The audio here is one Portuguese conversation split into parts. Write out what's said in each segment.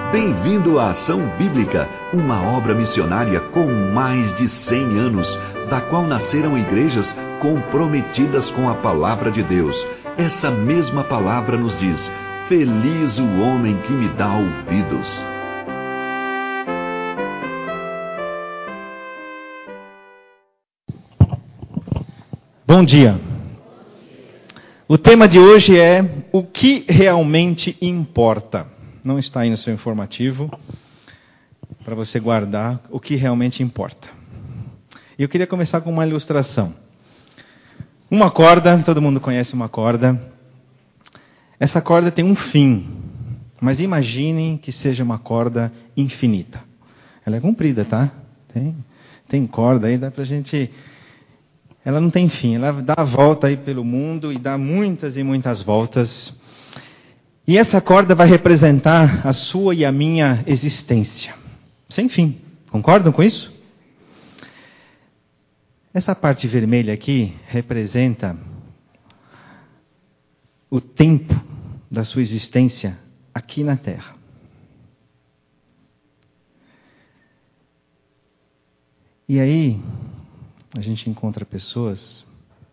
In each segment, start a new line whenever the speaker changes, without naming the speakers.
Bem-vindo à Ação Bíblica, uma obra missionária com mais de 100 anos, da qual nasceram igrejas comprometidas com a palavra de Deus. Essa mesma palavra nos diz: feliz o homem que me dá ouvidos.
Bom dia. O tema de hoje é o que realmente importa. Não está aí no seu informativo, para você guardar o que realmente importa. E eu queria começar com uma ilustração. Uma corda, todo mundo conhece uma corda. Essa corda tem um fim, mas imaginem que seja uma corda infinita. Ela é comprida, tá? Tem corda aí, dá pra gente... Ela não tem fim, ela dá a volta aí pelo mundo e dá muitas e muitas voltas. E essa corda vai representar a sua e a minha existência. Sem fim. Concordam com isso? Essa parte vermelha aqui representa o tempo da sua existência aqui na Terra. E aí, a gente encontra pessoas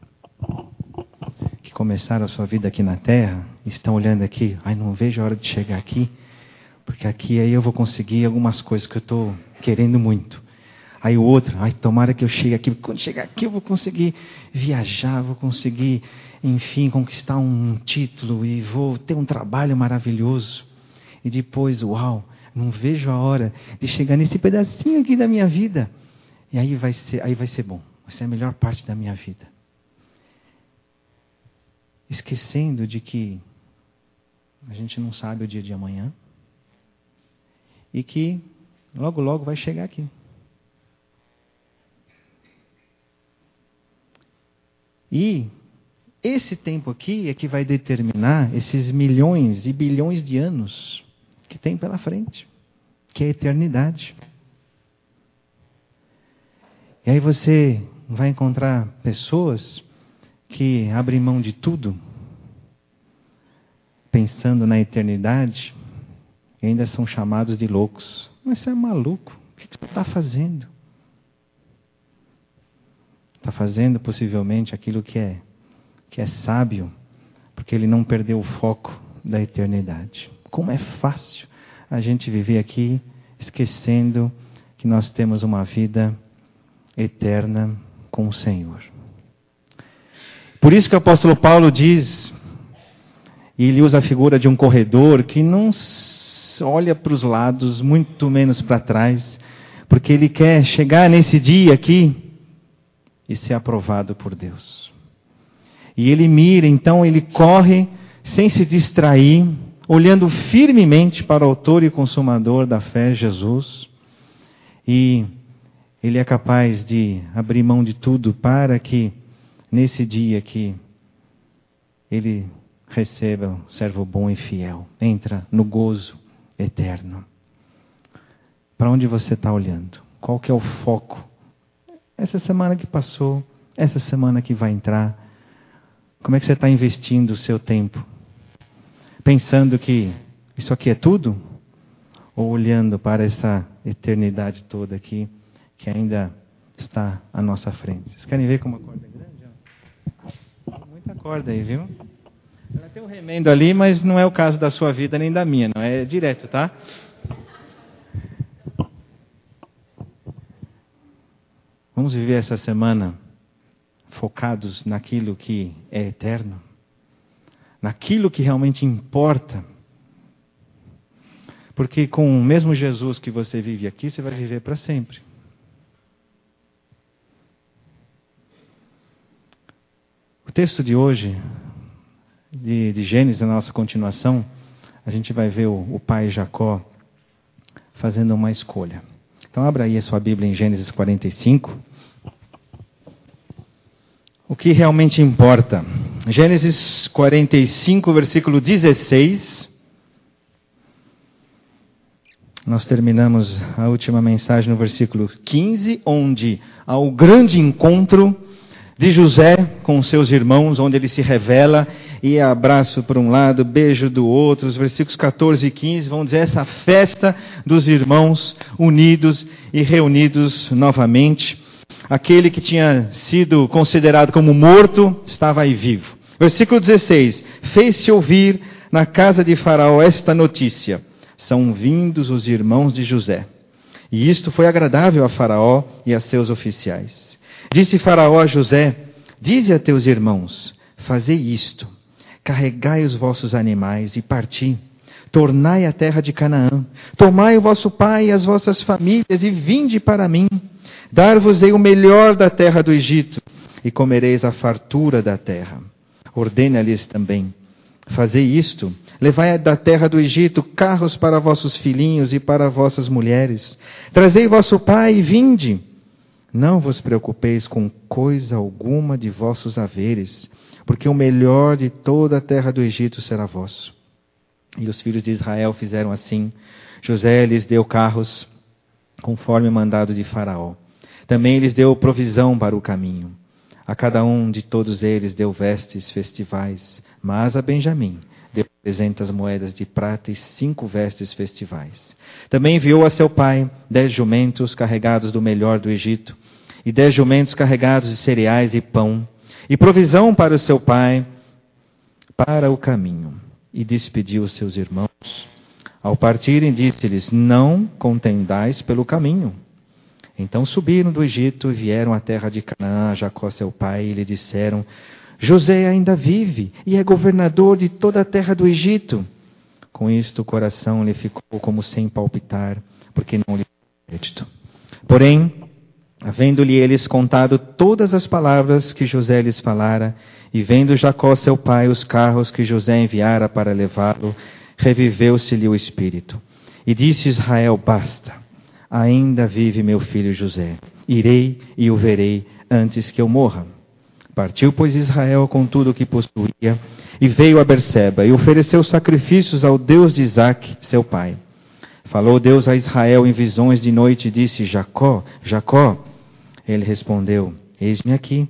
que começaram a sua vida aqui na Terra, estão olhando aqui, não vejo a hora de chegar aqui, porque aqui aí eu vou conseguir algumas coisas que eu estou querendo muito. Aí o outro, tomara que eu chegue aqui, porque quando chegar aqui eu vou conseguir viajar, vou conseguir, enfim, conquistar um título e vou ter um trabalho maravilhoso. E depois, não vejo a hora de chegar nesse pedacinho aqui da minha vida. E aí vai ser bom, vai ser a melhor parte da minha vida. Esquecendo de que a gente não sabe o dia de amanhã e que logo, logo vai chegar aqui. E esse tempo aqui é que vai determinar esses milhões e bilhões de anos que tem pela frente, que é a eternidade. E aí você vai encontrar pessoas que abrem mão de tudo, pensando na eternidade, e ainda são chamados de loucos. Mas você é maluco? O que você está fazendo? Está fazendo possivelmente aquilo que é sábio, porque ele não perdeu o foco da eternidade. Como é fácil a gente viver aqui esquecendo que nós temos uma vida eterna com o Senhor. Por isso que o apóstolo Paulo diz, e ele usa a figura de um corredor que não olha para os lados, muito menos para trás, porque ele quer chegar nesse dia aqui e ser aprovado por Deus. E ele mira, então ele corre sem se distrair, olhando firmemente para o autor e consumador da fé, Jesus, e ele é capaz de abrir mão de tudo para que nesse dia que ele receba o servo bom e fiel, entra no gozo eterno. Para onde você está olhando? Qual que é o foco? Essa semana que passou, essa semana que vai entrar, como é que você está investindo o seu tempo? Pensando que isso aqui é tudo? Ou olhando para essa eternidade toda aqui, que ainda está à nossa frente? Vocês querem ver como a corda é grande? Muita corda aí, viu? Ela tem um remendo ali, mas não é o caso da sua vida nem da minha, não. É direto, tá? Vamos viver essa semana focados naquilo que é eterno, naquilo que realmente importa. Porque com o mesmo Jesus que você vive aqui, você vai viver para sempre. O texto de hoje, de Gênesis, na nossa continuação, a gente vai ver o pai Jacó fazendo uma escolha. Então abra aí a sua Bíblia em Gênesis 45. O que realmente importa? Gênesis 45, versículo 16. Nós terminamos a última mensagem no versículo 15, onde há o grande encontro de José com seus irmãos, onde ele se revela e abraço por um lado, beijo do outro. Os versículos 14 e 15 vão dizer essa festa dos irmãos unidos e reunidos novamente. Aquele que tinha sido considerado como morto estava aí vivo. Versículo 16: fez-se ouvir na casa de Faraó esta notícia: são vindos os irmãos de José. E isto foi agradável a Faraó e a seus oficiais. Disse Faraó a José: dize a teus irmãos, fazei isto, carregai os vossos animais e parti, tornai a terra de Canaã, tomai o vosso pai e as vossas famílias e vinde para mim. Dar-vos-ei o melhor da terra do Egito, e comereis a fartura da terra. Ordena-lhes também: fazei isto, levai da terra do Egito carros para vossos filhinhos e para vossas mulheres. Trazei vosso pai e vinde. Não vos preocupeis com coisa alguma de vossos haveres, porque o melhor de toda a terra do Egito será vosso. E os filhos de Israel fizeram assim. José lhes deu carros, conforme o mandado de Faraó. Também lhes deu provisão para o caminho. A cada um de todos eles deu vestes festivais, mas a Benjamim deu 300 moedas de prata e 5 vestes festivais. Também enviou a seu pai 10 jumentos carregados do melhor do Egito, e 10 jumentos carregados de cereais e pão, e provisão para o seu pai para o caminho. E despediu os seus irmãos. Ao partirem, disse-lhes: não contendais pelo caminho. Então subiram do Egito e vieram à terra de Canaã, a Jacó seu pai, e lhe disseram: José ainda vive e é governador de toda a terra do Egito. Com isto o coração lhe ficou como sem palpitar, porque não lhe deu crédito. Porém, havendo-lhe eles contado todas as palavras que José lhes falara, e vendo Jacó seu pai os carros que José enviara para levá-lo, reviveu-se-lhe o espírito. E disse Israel: basta. Ainda vive meu filho José. Irei e o verei antes que eu morra. Partiu, pois, Israel com tudo o que possuía, e veio a Berseba, e ofereceu sacrifícios ao Deus de Isaque, seu pai. Falou Deus a Israel em visões de noite, e disse: Jacó, Jacó. Ele respondeu: eis-me aqui.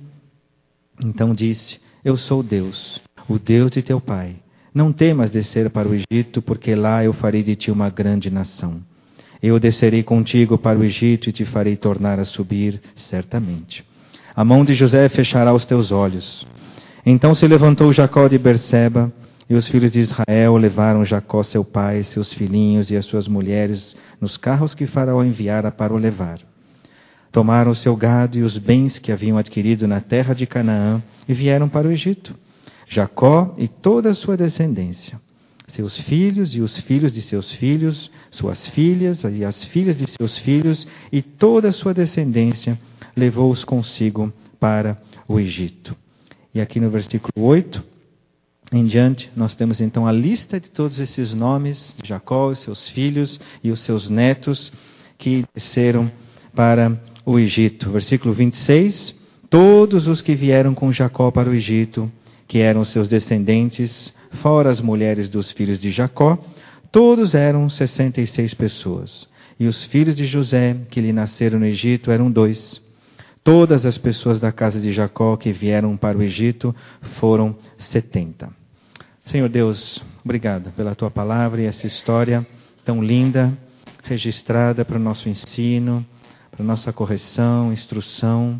Então disse: eu sou Deus, o Deus de teu pai. Não temas descer para o Egito, porque lá eu farei de ti uma grande nação. Eu descerei contigo para o Egito e te farei tornar a subir, certamente. A mão de José fechará os teus olhos. Então se levantou Jacó de Berseba, e os filhos de Israel levaram Jacó seu pai, seus filhinhos e as suas mulheres nos carros que Faraó enviara para o levar. Tomaram o seu gado e os bens que haviam adquirido na terra de Canaã e vieram para o Egito. Jacó e toda a sua descendência, seus filhos e os filhos de seus filhos, suas filhas e as filhas de seus filhos, e toda a sua descendência, levou-os consigo para o Egito. E aqui no versículo 8 em diante, nós temos então a lista de todos esses nomes de Jacó, os seus filhos e os seus netos que desceram para o Egito. Versículo 26, todos os que vieram com Jacó para o Egito, que eram seus descendentes, fora as mulheres dos filhos de Jacó, todos eram 66 pessoas. E os filhos de José, que lhe nasceram no Egito, eram 2. Todas as pessoas da casa de Jacó que vieram para o Egito foram 70. Senhor Deus, obrigado pela Tua palavra e essa história tão linda, registrada para o nosso ensino, para a nossa correção, instrução,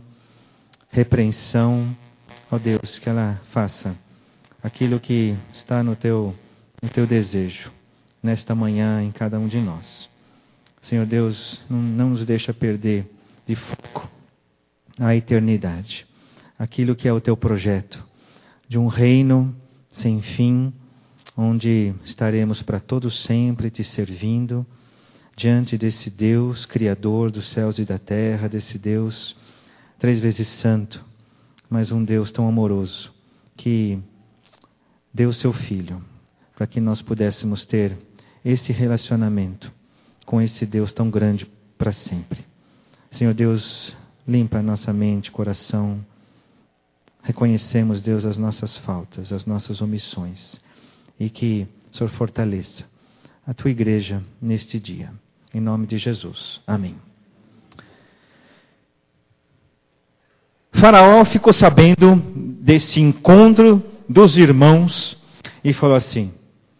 repreensão. Ó Deus, que ela faça aquilo que está no Teu desejo, nesta manhã, em cada um de nós. Senhor Deus, não nos deixa perder de foco a eternidade, aquilo que é o Teu projeto, de um reino sem fim, onde estaremos para todo sempre Te servindo, diante desse Deus, Criador dos céus e da terra, desse Deus 3 vezes santo, mas um Deus tão amoroso, que deu o Seu Filho, para que nós pudéssemos ter esse relacionamento com esse Deus tão grande para sempre. Senhor Deus, limpa a nossa mente, coração. Reconhecemos, Deus, as nossas faltas, as nossas omissões. E que o Senhor fortaleça a Tua igreja neste dia. Em nome de Jesus. Amém. Faraó ficou sabendo desse encontro dos irmãos e falou assim: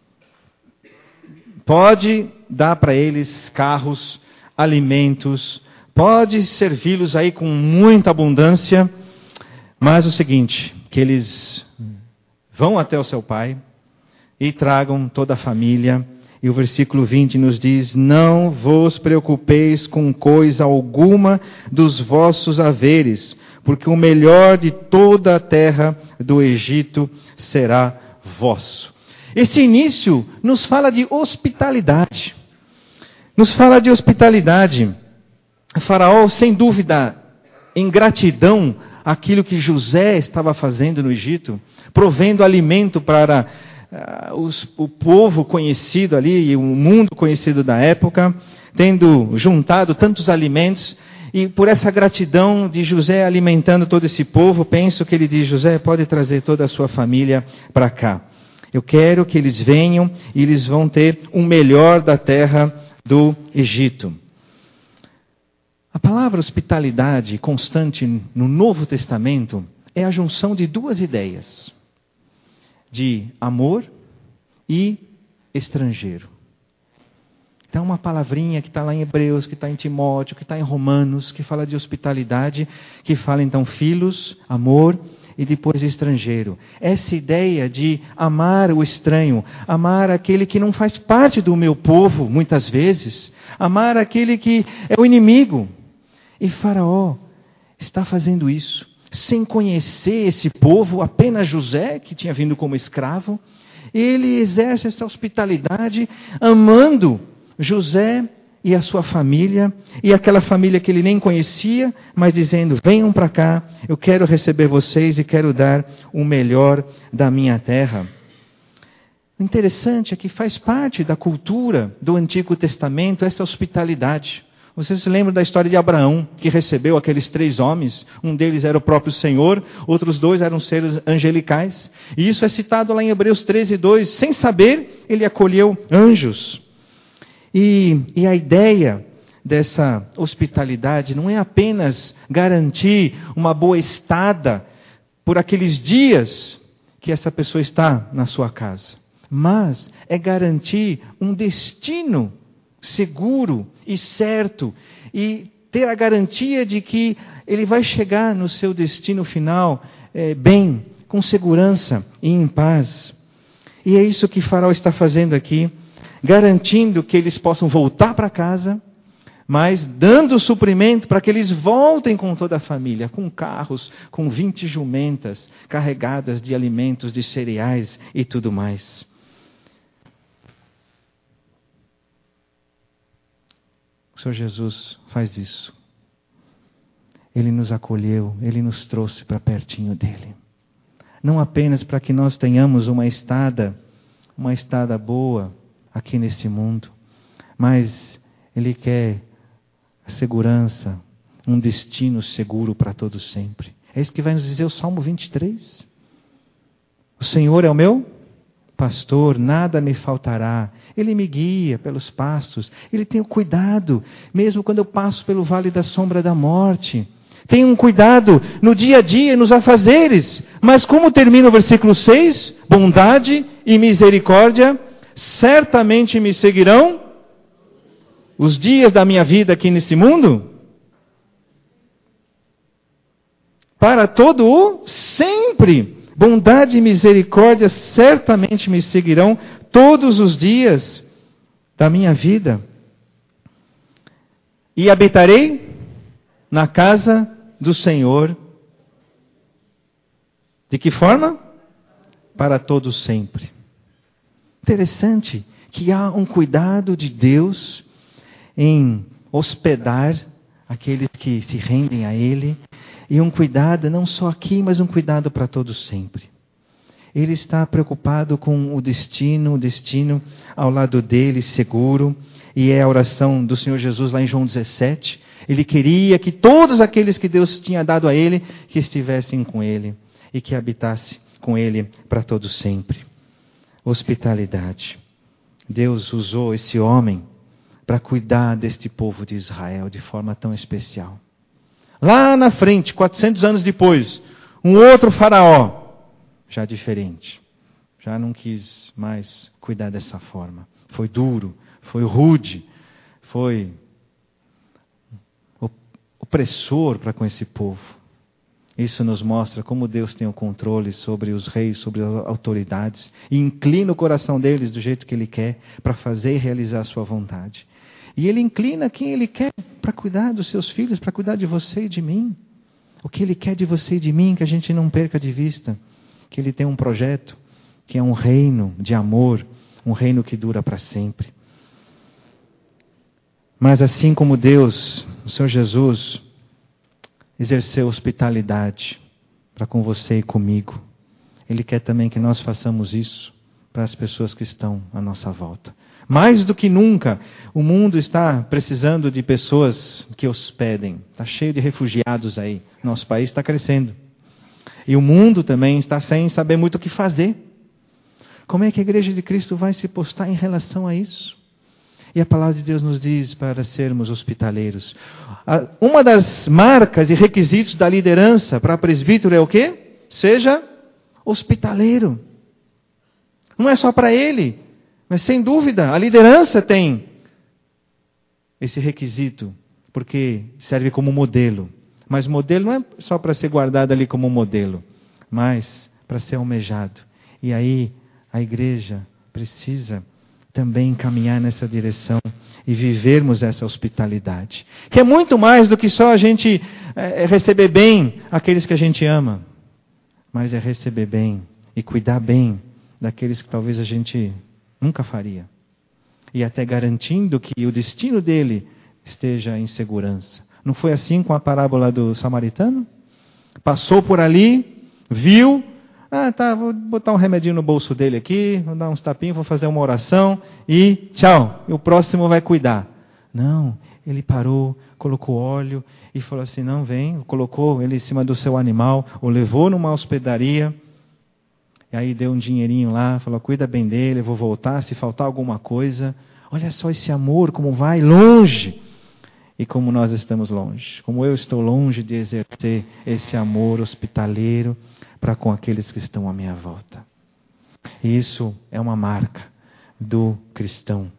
pode dar para eles carros, alimentos, pode servi-los aí com muita abundância, mas o seguinte, que eles vão até o seu pai e tragam toda a família. E o versículo 20 nos diz: não vos preocupeis com coisa alguma dos vossos haveres, porque o melhor de toda a terra do Egito será vosso. Esse início nos fala de hospitalidade. Nos fala de hospitalidade. O faraó, sem dúvida, em gratidão àquilo que José estava fazendo no Egito, provendo alimento para o povo conhecido ali, e o mundo conhecido da época, tendo juntado tantos alimentos, e por essa gratidão de José alimentando todo esse povo, penso que ele diz: José, pode trazer toda a sua família para cá. Eu quero que eles venham e eles vão ter o melhor da terra do Egito. A palavra hospitalidade constante no Novo Testamento é a junção de duas ideias: de amor e estrangeiro. Então, uma palavrinha que está lá em Hebreus, que está em Timóteo, que está em Romanos, que fala de hospitalidade, que fala então filhos, amor e depois estrangeiro. Essa ideia de amar o estranho, amar aquele que não faz parte do meu povo, muitas vezes, amar aquele que é o inimigo. E Faraó está fazendo isso, sem conhecer esse povo, apenas José, que tinha vindo como escravo. Ele exerce essa hospitalidade, amando José e a sua família, e aquela família que ele nem conhecia, mas dizendo: venham para cá, eu quero receber vocês e quero dar o melhor da minha terra. O interessante é que faz parte da cultura do Antigo Testamento essa hospitalidade. Vocês se lembram da história de Abraão, que recebeu aqueles 3 homens? Um deles era o próprio Senhor, outros 2 eram seres angelicais. E isso é citado lá em Hebreus 13:2. Sem saber, ele acolheu anjos. E a ideia dessa hospitalidade não é apenas garantir uma boa estada por aqueles dias que essa pessoa está na sua casa, mas é garantir um destino seguro e certo, e ter a garantia de que ele vai chegar no seu destino final bem, com segurança e em paz. E é isso que Faraó está fazendo aqui, garantindo que eles possam voltar para casa, mas dando suprimento para que eles voltem com toda a família, com carros, com 20 jumentas carregadas de alimentos, de cereais e tudo mais. O Senhor Jesus faz isso. Ele nos acolheu, Ele nos trouxe para pertinho dEle. Não apenas para que nós tenhamos uma estada boa aqui nesse mundo, mas Ele quer a segurança, um destino seguro para todos sempre. É isso que vai nos dizer o Salmo 23. O Senhor é o meu pastor, nada me faltará. Ele me guia pelos pastos. Ele tem o cuidado, mesmo quando eu passo pelo vale da sombra da morte. Tem um cuidado no dia a dia, nos afazeres. Mas como termina o versículo 6? Bondade e misericórdia certamente me seguirão os dias da minha vida aqui neste mundo, para todo o sempre. Bondade e misericórdia certamente me seguirão todos os dias da minha vida. E habitarei na casa do Senhor. De que forma? Para todo sempre. Interessante que há um cuidado de Deus em hospedar aqueles que se rendem a Ele, e um cuidado não só aqui, mas um cuidado para todos sempre. Ele está preocupado com o destino ao lado dele, seguro, e é a oração do Senhor Jesus lá em João 17. Ele queria que todos aqueles que Deus tinha dado a Ele, que estivessem com Ele, e que habitasse com Ele para todos sempre. Hospitalidade. Deus usou esse homem para cuidar deste povo de Israel de forma tão especial. Lá na frente, 400 anos depois, um outro faraó já diferente. Já não quis mais cuidar dessa forma. Foi duro, foi rude, foi opressor para com esse povo. Isso nos mostra como Deus tem o controle sobre os reis, sobre as autoridades, e inclina o coração deles do jeito que Ele quer, para fazer e realizar a sua vontade. E Ele inclina quem Ele quer para cuidar dos seus filhos, para cuidar de você e de mim. O que Ele quer de você e de mim, que a gente não perca de vista, que Ele tem um projeto, que é um reino de amor, um reino que dura para sempre. Mas assim como Deus, o Senhor Jesus, exerceu hospitalidade para com você e comigo, Ele quer também que nós façamos isso para as pessoas que estão à nossa volta. Mais do que nunca, o mundo está precisando de pessoas que hospedem. Está cheio de refugiados aí. Nosso país está crescendo. E o mundo também está sem saber muito o que fazer. Como é que a Igreja de Cristo vai se postar em relação a isso? E a palavra de Deus nos diz para sermos hospitaleiros. Uma das marcas e requisitos da liderança para presbítero é o quê? Seja hospitaleiro. Não é só para ele, mas sem dúvida a liderança tem esse requisito, porque serve como modelo. Mas modelo não é só para ser guardado ali como modelo, mas para ser almejado. E aí a igreja precisa também caminhar nessa direção e vivermos essa hospitalidade. Que é muito mais do que só a gente receber bem aqueles que a gente ama, mas é receber bem e cuidar bem daqueles que talvez a gente nunca faria. E até garantindo que o destino dele esteja em segurança. Não foi assim com a parábola do samaritano? Passou por ali, viu... vou botar um remedinho no bolso dele aqui, vou dar uns tapinhos, vou fazer uma oração e tchau, e o próximo vai cuidar. Não, ele parou, colocou óleo e falou assim, não, vem, colocou ele em cima do seu animal, o levou numa hospedaria, e aí deu um dinheirinho lá, falou, cuida bem dele, eu vou voltar, se faltar alguma coisa. Olha só esse amor, como vai longe. E como nós estamos longe, como eu estou longe de exercer esse amor hospitaleiro para com aqueles que estão à minha volta. E isso é uma marca do cristão.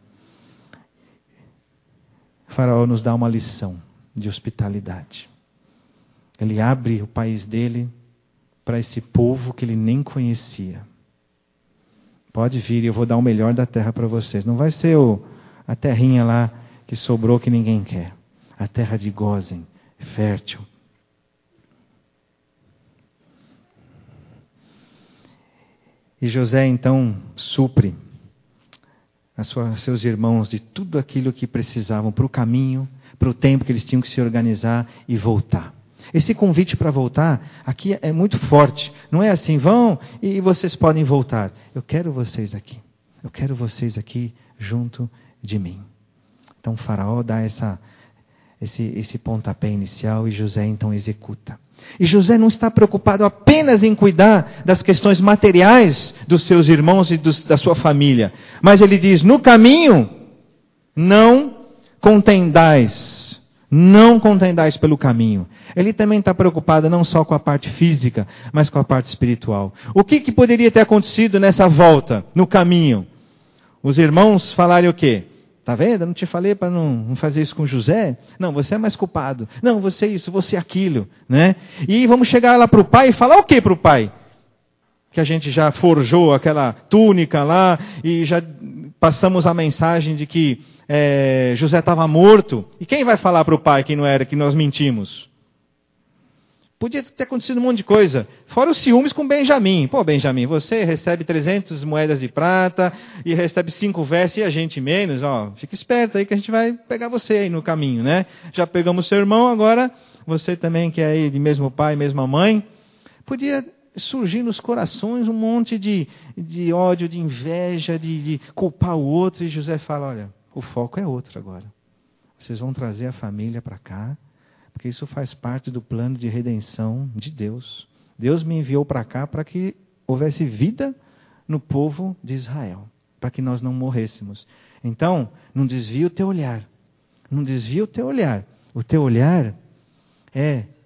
O Faraó nos dá uma lição de hospitalidade. Ele abre o país dele para esse povo que ele nem conhecia. Pode vir, eu vou dar o melhor da terra para vocês. Não vai ser a terrinha lá que sobrou que ninguém quer. A terra de Gósen, fértil. E José então supre seus irmãos de tudo aquilo que precisavam para o caminho, para o tempo que eles tinham que se organizar e voltar. Esse convite para voltar aqui é muito forte. Não é assim, vão e vocês podem voltar. Eu quero vocês aqui. Eu quero vocês aqui junto de mim. Então o Faraó dá esse pontapé inicial e José então executa. E José não está preocupado apenas em cuidar das questões materiais dos seus irmãos e da sua família. Mas ele diz, no caminho, não contendais. Não contendais pelo caminho. Ele também está preocupado não só com a parte física, mas com a parte espiritual. O que poderia ter acontecido nessa volta, no caminho? Os irmãos falarem o quê? Está vendo? Eu não te falei para não fazer isso com José? Não, você é mais culpado. Não, você isso, você aquilo. Né? E vamos chegar lá para o pai e falar o quê para o pai? Que a gente já forjou aquela túnica lá e já passamos a mensagem de que José estava morto. E quem vai falar para o pai que não era, que nós mentimos? Podia ter acontecido um monte de coisa. Fora os ciúmes com Benjamim. Pô, Benjamim, você recebe 300 moedas de prata e recebe 5 vestes e a gente menos. Ó, fica esperto aí que a gente vai pegar você aí no caminho, né? Já pegamos seu irmão, agora você também que é aí de mesmo pai, mesma mãe. Podia surgir nos corações um monte de ódio, de inveja, de culpar o outro. E José fala, olha, o foco é outro agora. Vocês vão trazer a família para cá. Porque isso faz parte do plano de redenção de Deus. Deus me enviou para cá para que houvesse vida no povo de Israel. Para que nós não morrêssemos. Então, não desvia o teu olhar. Não desvia o teu olhar. O teu olhar é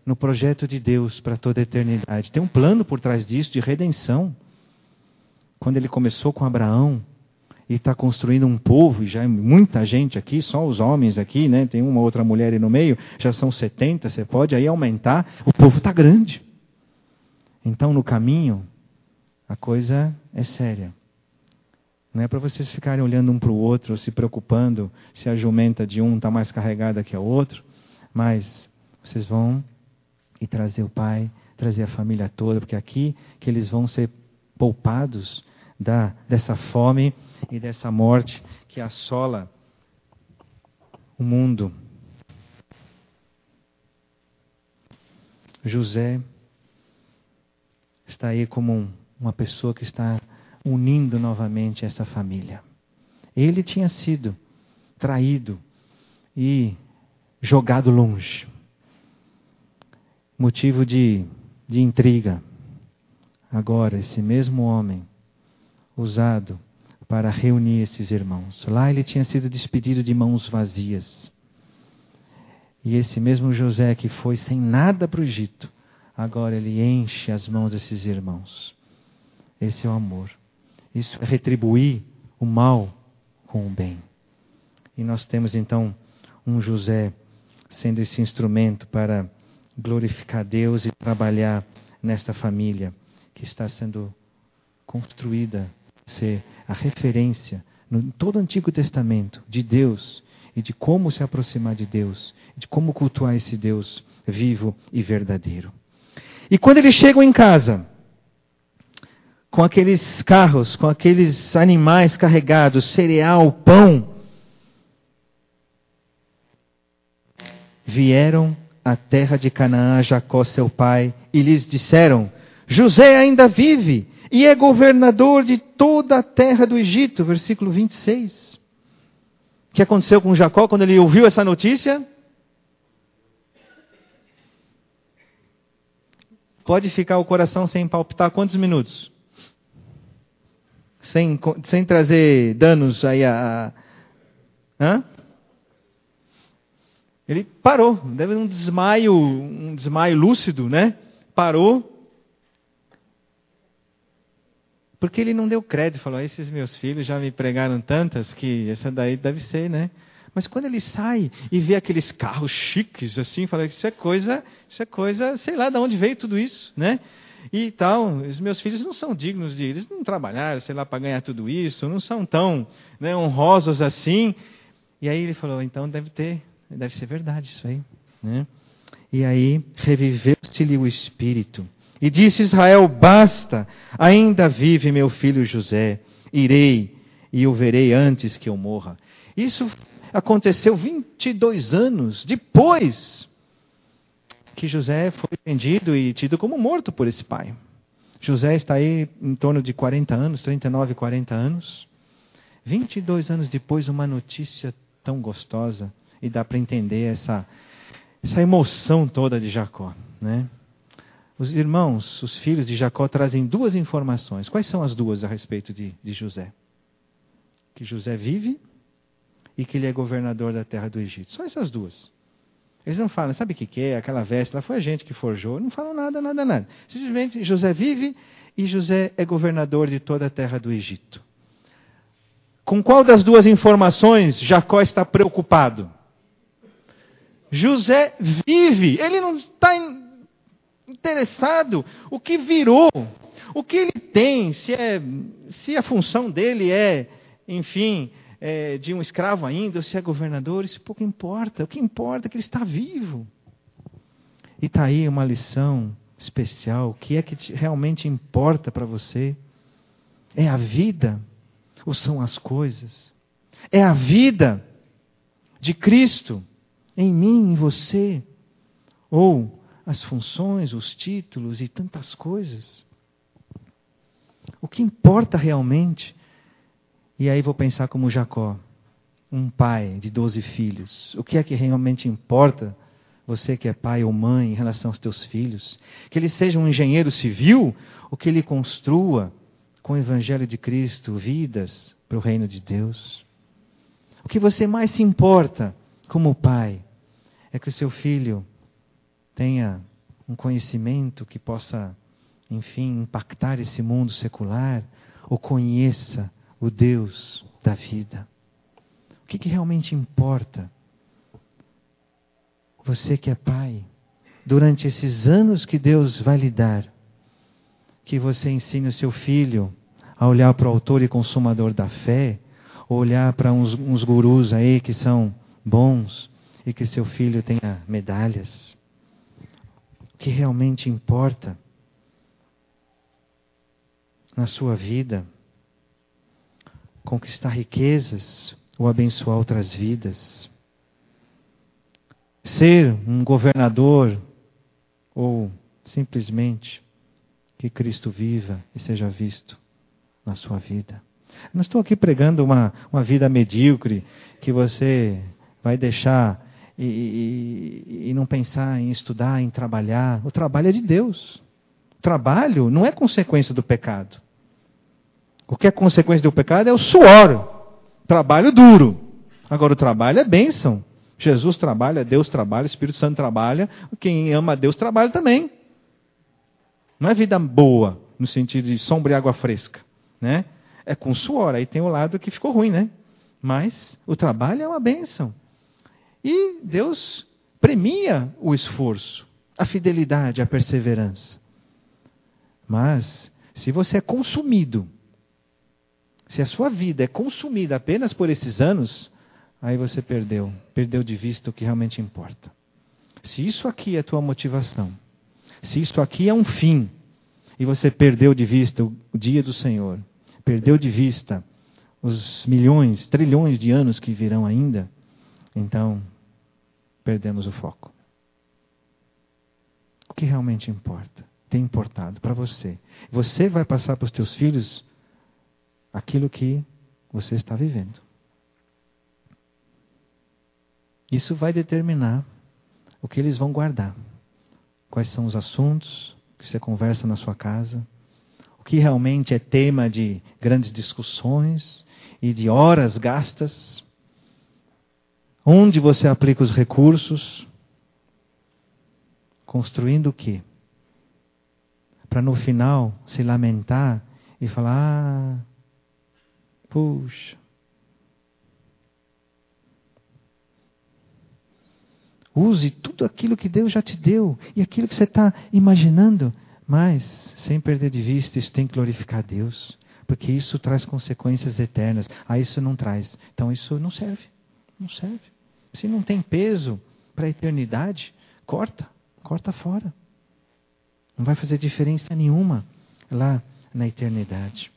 no projeto de Deus para toda a eternidade. Tem um plano por trás disso, de redenção. Quando ele começou com Abraão, e está construindo um povo, e já é muita gente aqui, só os homens aqui, né? Tem uma outra mulher aí no meio, já são 70, você pode aí aumentar, o povo está grande. Então, no caminho, a coisa é séria. Não é para vocês ficarem olhando um para o outro, se preocupando se a jumenta de um está mais carregada que a outro, mas vocês vão e trazer o pai, trazer a família toda, porque aqui que eles vão ser poupados dessa fome e dessa morte que assola o mundo. José está aí como uma pessoa que está unindo novamente essa família. Ele tinha sido traído e jogado longe. Motivo de intriga. Agora, esse mesmo homem usado para reunir esses irmãos. Lá ele tinha sido despedido de mãos vazias. E esse mesmo José que foi sem nada para o Egito, agora ele enche as mãos desses irmãos. Esse é o amor. Isso é retribuir o mal com o bem. E nós temos então um José sendo esse instrumento para glorificar Deus e trabalhar nesta família que está sendo construída, ser a referência no todo o Antigo Testamento de Deus e de como se aproximar de Deus, de como cultuar esse Deus vivo e verdadeiro. E quando eles chegam em casa, com aqueles carros, com aqueles animais carregados, cereal, pão, vieram à terra de Canaã a Jacó, seu pai, e lhes disseram: José ainda vive e é governador de toda a terra do Egito. Versículo 26. O que aconteceu com Jacó quando ele ouviu essa notícia? Pode ficar o coração sem palpitar quantos minutos? Sem trazer danos aí Hã? Ele parou, deve um desmaio lúcido, né? Parou. Porque ele não deu crédito, falou: esses meus filhos já me pregaram tantas que essa daí deve ser, né? Mas quando ele sai e vê aqueles carros chiques assim, fala: isso é coisa, sei lá de onde veio tudo isso, né? E tal, os meus filhos não são dignos eles não trabalharam, sei lá, para ganhar tudo isso, não são tão, né, honrosos assim. E aí ele falou: então deve ser verdade isso aí, né? E aí reviveu-se-lhe o espírito. E disse Israel: basta, ainda vive meu filho José, irei e o verei antes que eu morra. Isso aconteceu 22 anos depois que José foi vendido e tido como morto por esse pai. José está aí em torno de 40 anos, 39, 40 anos. 22 anos depois, uma notícia tão gostosa, e dá para entender essa emoção toda de Jacó, né? Os irmãos, os filhos de Jacó trazem duas informações. Quais são as duas a respeito de José? Que José vive e que ele é governador da terra do Egito. Só essas duas. Eles não falam: sabe o que é? Aquela veste lá foi a gente que forjou. Não falam nada. Simplesmente José vive e José é governador de toda a terra do Egito. Com qual das duas informações Jacó está preocupado? José vive. Ele não está interessado o que virou, o que ele tem, se a função dele é, enfim, de um escravo ainda, ou se é governador, isso pouco importa. O que importa é que ele está vivo. E está aí uma lição especial. O que é que realmente importa para você? É a vida ou são as coisas? É a vida de Cristo em mim, em você, ou as funções, os títulos e tantas coisas? O que importa realmente? E aí vou pensar como Jacó, um pai de 12 filhos. O que é que realmente importa, você que é pai ou mãe, em relação aos teus filhos? Que ele seja um engenheiro civil, ou que ele construa com o Evangelho de Cristo vidas para o reino de Deus? O que você mais se importa como pai é que o seu filho tenha um conhecimento que possa, enfim, impactar esse mundo secular, ou conheça o Deus da vida. O que realmente importa? Você que é pai, durante esses anos que Deus vai lhe dar, que você ensine o seu filho a olhar para o autor e consumador da fé, ou olhar para uns gurus aí que são bons, e que seu filho tenha medalhas. O que realmente importa na sua vida? Conquistar riquezas ou abençoar outras vidas? Ser um governador ou simplesmente que Cristo viva e seja visto na sua vida? Não estou aqui pregando uma vida medíocre que você vai deixar e não pensar em estudar, em trabalhar. O trabalho é de Deus. O trabalho não é consequência do pecado. O que é consequência do pecado é o suor. Trabalho duro. Agora o trabalho é bênção. Jesus trabalha, Deus trabalha, o Espírito Santo trabalha. Quem ama a Deus trabalha também. Não é vida boa, no sentido de sombra e água fresca, né? É com suor. Aí tem o lado que ficou ruim, né? Mas o trabalho é uma bênção. E Deus premia o esforço, a fidelidade, a perseverança. Mas, se você é consumido, se a sua vida é consumida apenas por esses anos, aí você perdeu de vista o que realmente importa. Se isso aqui é a tua motivação, se isso aqui é um fim, e você perdeu de vista o dia do Senhor, perdeu de vista os milhões, trilhões de anos que virão ainda, então perdemos o foco. O que realmente importa? Tem importado para você. Você vai passar para os teus filhos aquilo que você está vivendo. Isso vai determinar o que eles vão guardar. Quais são os assuntos que você conversa na sua casa. O que realmente é tema de grandes discussões e de horas gastas. Onde você aplica os recursos. Construindo o quê? Para no final se lamentar e falar: puxa. Use tudo aquilo que Deus já te deu e aquilo que você está imaginando, mas sem perder de vista, isso tem que glorificar a Deus, porque isso traz consequências eternas. Isso não traz. Então isso não serve. Não serve. Se não tem peso para a eternidade, corta fora. Não vai fazer diferença nenhuma lá na eternidade.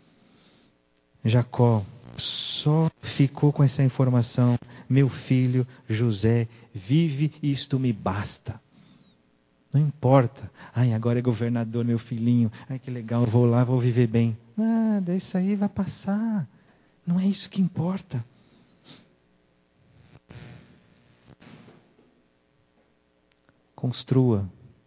Jacó só ficou com essa informação: meu filho José vive, isto me basta. Não importa. Agora é governador meu filhinho. Que legal, vou lá, vou viver bem. Nada, isso aí vai passar. Não é isso que importa. Construa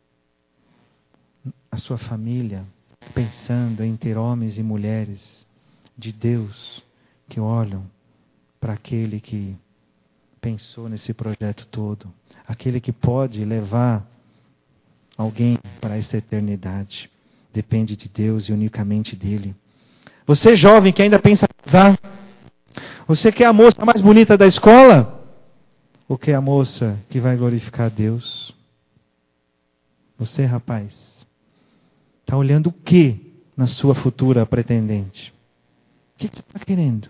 a sua família pensando em ter homens e mulheres de Deus que olham para aquele que pensou nesse projeto todo, aquele que pode levar alguém para essa eternidade. Depende de Deus e unicamente dele. Você jovem que ainda pensa em casar, você quer a moça mais bonita da escola? Ou quer a moça que vai glorificar a Deus? Você, rapaz, está olhando o que na sua futura pretendente? O que você está querendo?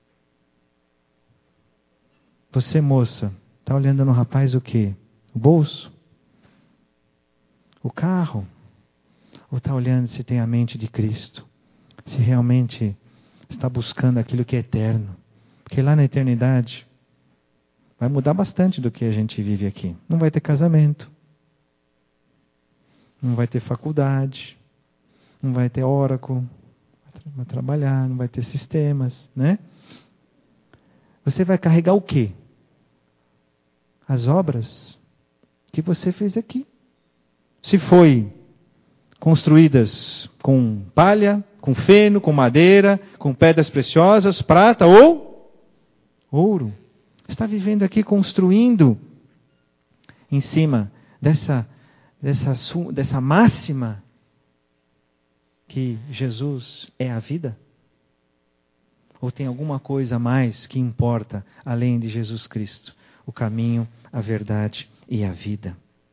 Você, moça, está olhando no rapaz o quê? O bolso? O carro? Ou está olhando se tem a mente de Cristo? Se realmente está buscando aquilo que é eterno? Porque lá na eternidade vai mudar bastante do que a gente vive aqui. Não vai ter casamento. Não vai ter faculdade. Não vai ter Oracle. Vai trabalhar, não vai ter sistemas, né? Você vai carregar o quê? As obras que você fez aqui. Se foi construídas com palha, com feno, com madeira, com pedras preciosas, prata ou ouro. Está vivendo aqui construindo em cima dessa máxima que Jesus é a vida? Ou tem alguma coisa a mais que importa além de Jesus Cristo? O caminho, a verdade e a vida.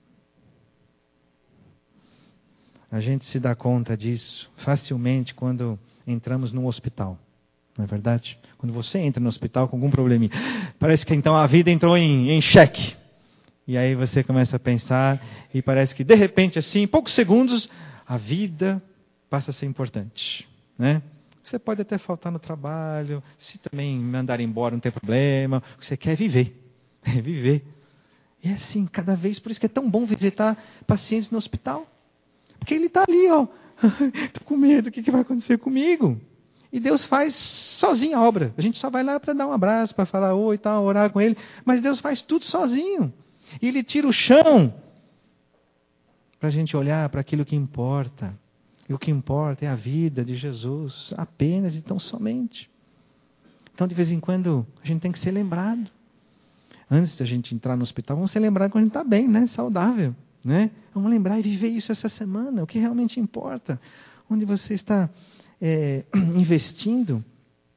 A gente se dá conta disso facilmente quando entramos num hospital. Não é verdade? Quando você entra no hospital com algum probleminha, parece que então a vida entrou em xeque. E aí você começa a pensar e parece que de repente, assim, em poucos segundos, a vida passa a ser importante, né? Você pode até faltar no trabalho, se também mandar embora não tem problema, você quer viver, é viver. E é assim, cada vez, por isso que é tão bom visitar pacientes no hospital. Porque ele está ali, ó, estou com medo, o que vai acontecer comigo? E Deus faz sozinho a obra. A gente só vai lá para dar um abraço, para falar oi e tal, orar com ele, mas Deus faz tudo sozinho. E Ele tira o chão para a gente olhar para aquilo que importa. E o que importa é a vida de Jesus, apenas e tão somente. Então, de vez em quando, a gente tem que ser lembrado. Antes da gente entrar no hospital, vamos ser lembrados quando a gente está bem, né? Saudável, né? Vamos lembrar e viver isso essa semana, o que realmente importa. Onde você está investindo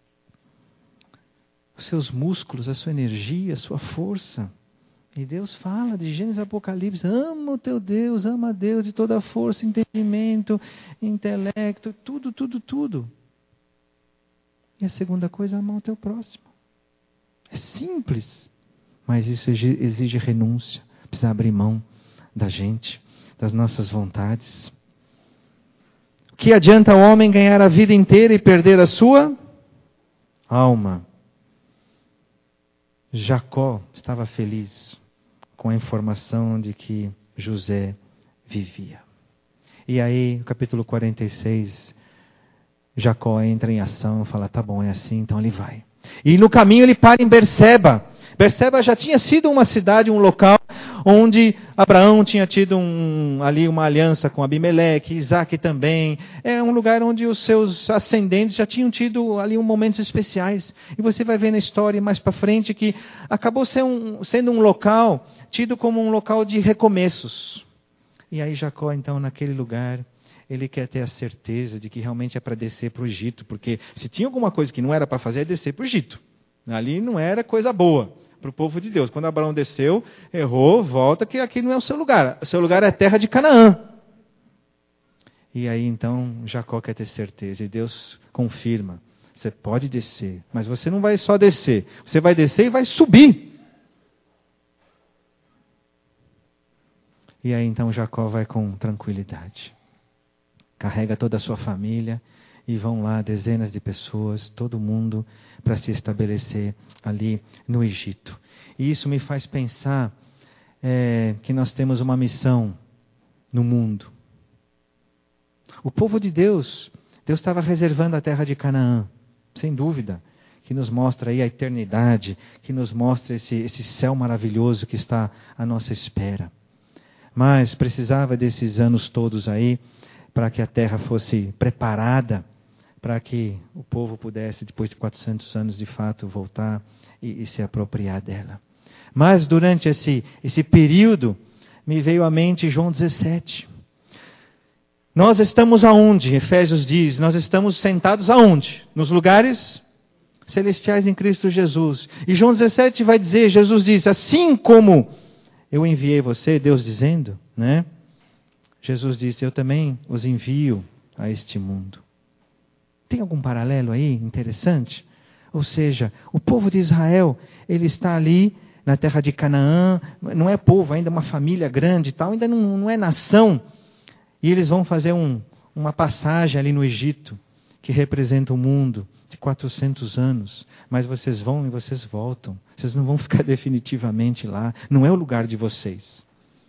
os seus músculos, a sua energia, a sua força. E Deus fala de Gênesis e Apocalipse, ama o teu Deus, ama a Deus de toda a força, entendimento, intelecto, tudo, tudo, tudo. E a segunda coisa, amar o teu próximo. É simples, mas isso exige renúncia, precisa abrir mão da gente, das nossas vontades. O que adianta o homem ganhar a vida inteira e perder a sua alma? Jacó estava feliz com a informação de que José vivia. E aí, no capítulo 46, Jacó entra em ação e fala, tá bom, é assim, então ele vai. E no caminho ele para em Berseba. Berseba já tinha sido uma cidade, um local onde Abraão tinha tido ali uma aliança com Abimeleque, Isaac também. É um lugar onde os seus ascendentes já tinham tido ali momentos especiais. E você vai ver na história mais para frente que acabou sendo um local tido como um local de recomeços. E aí Jacó, então, naquele lugar, ele quer ter a certeza de que realmente é para descer para o Egito, porque se tinha alguma coisa que não era para fazer, é descer para o Egito. Ali não era coisa boa para o povo de Deus. Quando Abraão desceu, errou, volta, que aqui não é o seu lugar. O seu lugar é a terra de Canaã. E aí então Jacó quer ter certeza, e Deus confirma, você pode descer, mas você não vai só descer, você vai descer e vai subir. E aí então Jacó vai com tranquilidade. Carrega toda a sua família e vão lá dezenas de pessoas, todo mundo, para se estabelecer ali no Egito. E isso me faz pensar que nós temos uma missão no mundo. O povo de Deus estava reservando a terra de Canaã, sem dúvida, que nos mostra aí a eternidade, que nos mostra esse céu maravilhoso que está à nossa espera. Mas precisava desses anos todos aí, para que a terra fosse preparada, para que o povo pudesse, depois de 400 anos, de fato, voltar e se apropriar dela. Mas durante esse período, me veio à mente João 17. Nós estamos aonde? Efésios diz, nós estamos sentados aonde? Nos lugares celestiais em Cristo Jesus. E João 17 vai dizer, Jesus diz, assim como eu enviei você, Deus dizendo, né? Jesus disse, eu também os envio a este mundo. Tem algum paralelo aí interessante? Ou seja, o povo de Israel, ele está ali na terra de Canaã, não é povo, ainda é uma família grande e tal, ainda não é nação. E eles vão fazer uma passagem ali no Egito, que representa o mundo de 400 anos. Mas vocês vão e vocês voltam. Vocês não vão ficar definitivamente lá. Não é o lugar de vocês.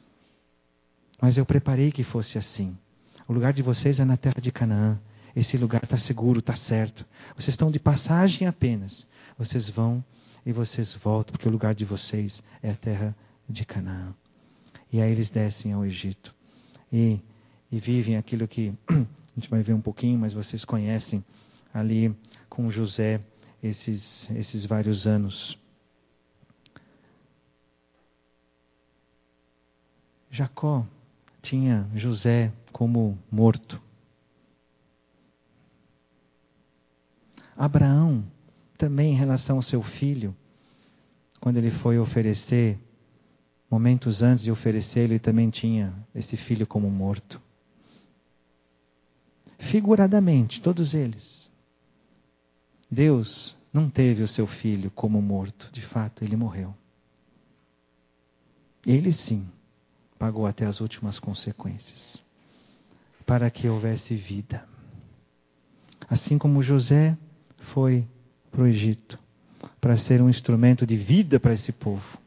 Mas eu preparei que fosse assim. O lugar de vocês é na terra de Canaã. Esse lugar está seguro, está certo. Vocês estão de passagem apenas. Vocês vão e vocês voltam, porque o lugar de vocês é a terra de Canaã. E aí eles descem ao Egito. E vivem aquilo que a gente vai ver um pouquinho, mas vocês conhecem ali com José esses vários anos. Jacó tinha José como morto. Abraão, também em relação ao seu filho, quando ele foi oferecer, momentos antes de oferecer, ele também tinha esse filho como morto. Figuradamente, todos eles. Deus não teve o seu filho como morto. De fato, ele morreu. Ele sim pagou até as últimas consequências, para que houvesse vida. Assim como José foi para o Egito, para ser um instrumento de vida para esse povo.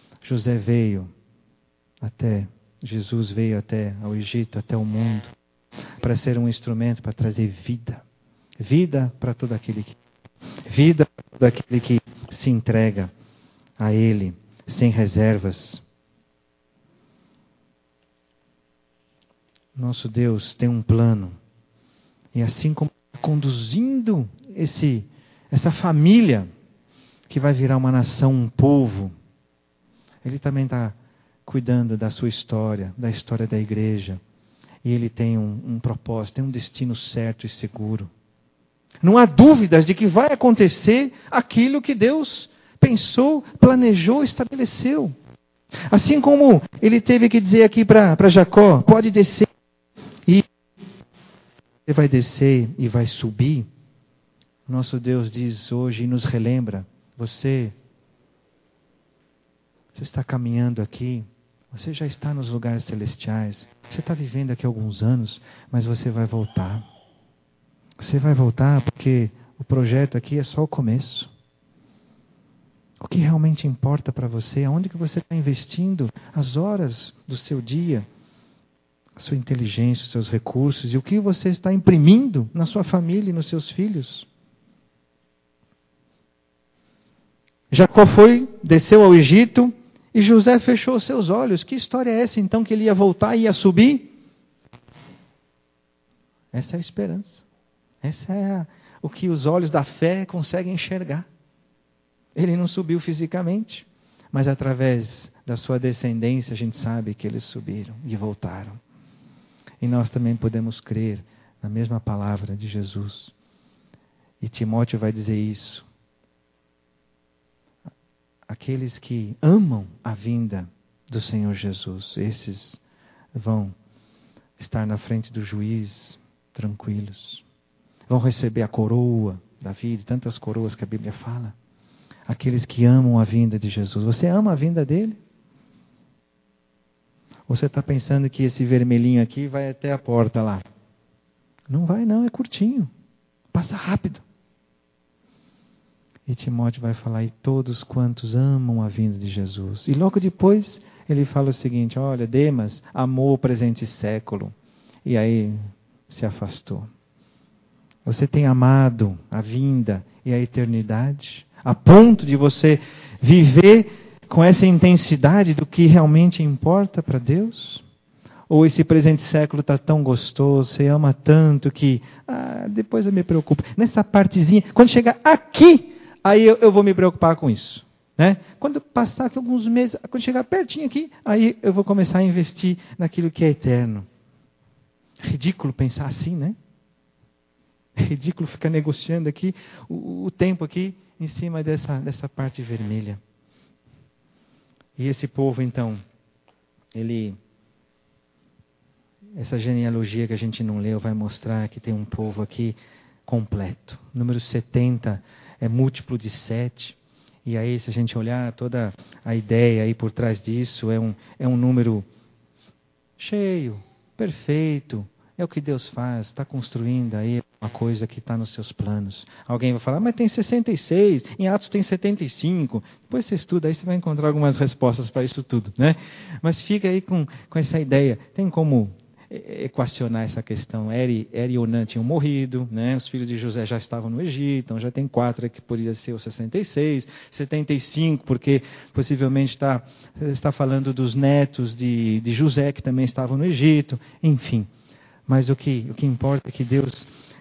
Jesus veio até ao Egito, até o mundo, para ser um instrumento para trazer vida. Vida para todo aquele que se entrega a Ele, sem reservas. Nosso Deus tem um plano. E assim como conduzindo essa família que vai virar uma nação, um povo, Ele também está cuidando da sua história, da história da igreja. E Ele tem um propósito, tem um destino certo e seguro. Não há dúvidas de que vai acontecer aquilo que Deus pensou, planejou, estabeleceu. Assim como Ele teve que dizer aqui para Jacó, pode descer. E você vai descer e vai subir. Nosso Deus diz hoje e nos relembra, você está caminhando aqui, você já está nos lugares celestiais, você está vivendo aqui alguns anos, mas você vai voltar. Você vai voltar porque o projeto aqui é só o começo. O que realmente importa para você, aonde que você está investindo as horas do seu dia, a sua inteligência, os seus recursos, e o que você está imprimindo na sua família e nos seus filhos. Jacó desceu ao Egito, e José fechou os seus olhos. Que história é essa então, que ele ia voltar e ia subir? Essa é a esperança. Essa é o que os olhos da fé conseguem enxergar. Ele não subiu fisicamente, mas através da sua descendência a gente sabe que eles subiram e voltaram. E nós também podemos crer na mesma palavra de Jesus. E Timóteo vai dizer isso. Aqueles que amam a vinda do Senhor Jesus, esses vão estar na frente do juiz tranquilos. Vão receber a coroa da vida, tantas coroas que a Bíblia fala. Aqueles que amam a vinda de Jesus. Você ama a vinda dele? Ou você está pensando que esse vermelhinho aqui vai até a porta lá? Não vai não, é curtinho. Passa rápido. E Timóteo vai falar, e todos quantos amam a vinda de Jesus. E logo depois ele fala o seguinte, olha, Demas amou o presente século. E aí se afastou. Você tem amado a vinda e a eternidade, a ponto de você viver com essa intensidade do que realmente importa para Deus? Ou esse presente século está tão gostoso, você ama tanto que, depois eu me preocupo. Nessa partezinha, quando chegar aqui, aí eu vou me preocupar com isso. Né? Quando passar aqui alguns meses, quando chegar pertinho aqui, aí eu vou começar a investir naquilo que é eterno. Ridículo pensar assim, né? É ridículo ficar negociando aqui o tempo aqui em cima dessa parte vermelha. E esse povo, então, essa genealogia que a gente não leu vai mostrar que tem um povo aqui completo. Número 70 é múltiplo de 7. E aí, se a gente olhar toda a ideia aí por trás disso, é um número cheio, perfeito. É o que Deus faz, está construindo aí uma coisa que está nos seus planos. Alguém vai falar, mas tem 66, em Atos tem 75. Depois você estuda, aí você vai encontrar algumas respostas para isso tudo, né? Mas fica aí com essa ideia. Tem como equacionar essa questão. Er e Onã tinham morrido, né? Os filhos de José já estavam no Egito, então já tem 4 que poderia ser os 66, 75, porque possivelmente está falando dos netos de José, que também estavam no Egito, enfim. Mas o que importa é que Deus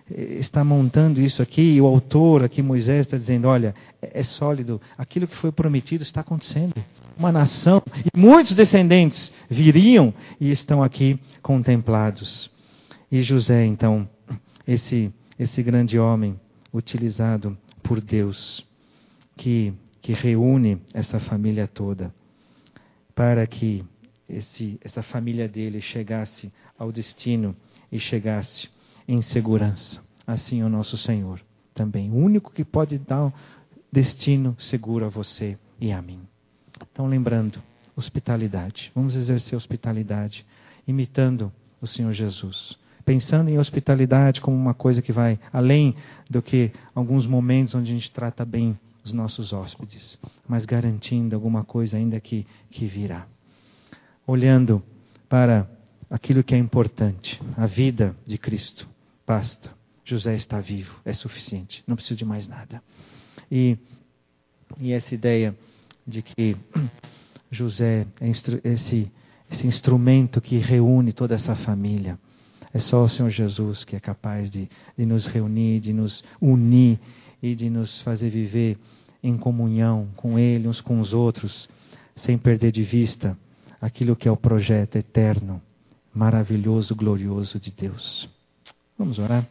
está montando isso aqui, e o autor aqui, Moisés, está dizendo, olha, é sólido, aquilo que foi prometido está acontecendo. Uma nação, e muitos descendentes viriam e estão aqui contemplados. E José, então, esse grande homem utilizado por Deus, que reúne essa família toda, para que essa família dele chegasse ao destino e chegasse em segurança. Assim é o nosso Senhor também, o único que pode dar um destino seguro a você e a mim. Então, lembrando, hospitalidade. Vamos exercer hospitalidade, imitando o Senhor Jesus. Pensando em hospitalidade como uma coisa que vai além do que alguns momentos onde a gente trata bem os nossos hóspedes, mas garantindo alguma coisa ainda que virá. Olhando para aquilo que é importante, a vida de Cristo, basta. José está vivo, é suficiente, não preciso de mais nada. E essa ideia de que José é esse instrumento que reúne toda essa família. É só o Senhor Jesus que é capaz de nos reunir, de nos unir e de nos fazer viver em comunhão com Ele, uns com os outros, sem perder de vista aquilo que é o projeto eterno, maravilhoso, glorioso de Deus. Vamos orar?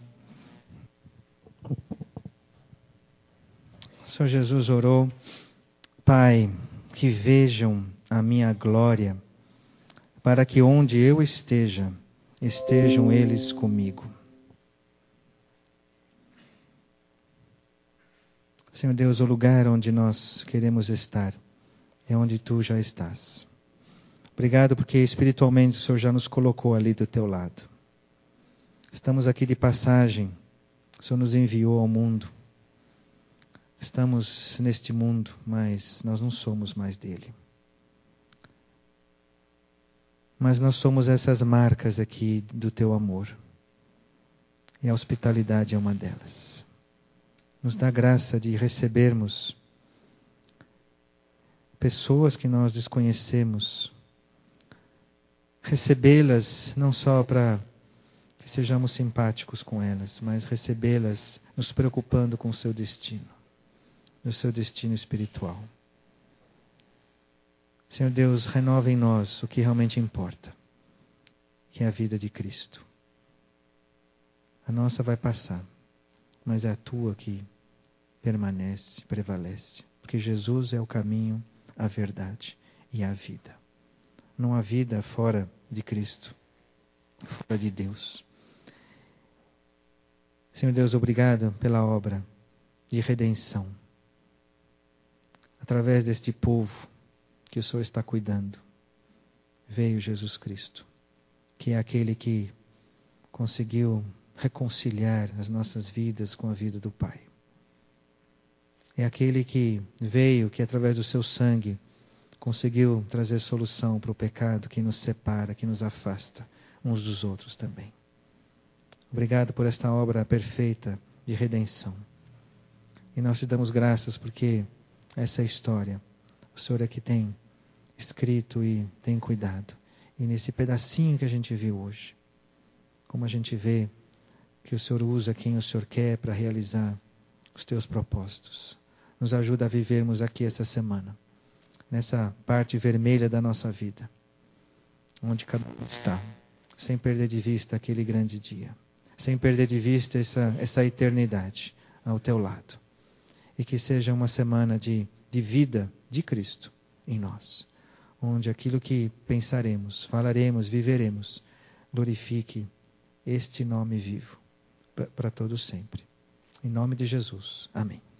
O Senhor Jesus orou, Pai, que vejam a minha glória, para que onde eu esteja, estejam eles comigo. Senhor Deus, o lugar onde nós queremos estar é onde Tu já estás. Obrigado porque espiritualmente o Senhor já nos colocou ali do Teu lado. Estamos aqui de passagem, o Senhor nos enviou ao mundo. Estamos neste mundo, mas nós não somos mais dele. Mas nós somos essas marcas aqui do Teu amor. E a hospitalidade é uma delas. Nos dá graça de recebermos pessoas que nós desconhecemos. Recebê-las não só para que sejamos simpáticos com elas, mas recebê-las nos preocupando com o seu destino, no seu destino espiritual. Senhor Deus, renova em nós o que realmente importa, que é a vida de Cristo. A nossa vai passar, mas é a Tua que permanece, prevalece. Porque Jesus é o caminho, a verdade e a vida. Não há vida fora de Cristo, fora de Deus. Senhor Deus, obrigado pela obra de redenção. Através deste povo que o Senhor está cuidando, veio Jesus Cristo, que é aquele que conseguiu reconciliar as nossas vidas com a vida do Pai. É aquele que veio, que através do seu sangue conseguiu trazer solução para o pecado que nos separa, que nos afasta uns dos outros também. Obrigado por esta obra perfeita de redenção. E nós te damos graças porque essa é a história. O Senhor é que tem escrito e tem cuidado. E nesse pedacinho que a gente viu hoje, como a gente vê que o Senhor usa quem o Senhor quer para realizar os teus propósitos. Nos ajuda a vivermos aqui essa semana, nessa parte vermelha da nossa vida, onde cada um está, sem perder de vista aquele grande dia, sem perder de vista essa eternidade ao teu lado. E que seja uma semana de vida de Cristo em nós, onde aquilo que pensaremos, falaremos, viveremos, glorifique este nome vivo para todo sempre. Em nome de Jesus. Amém.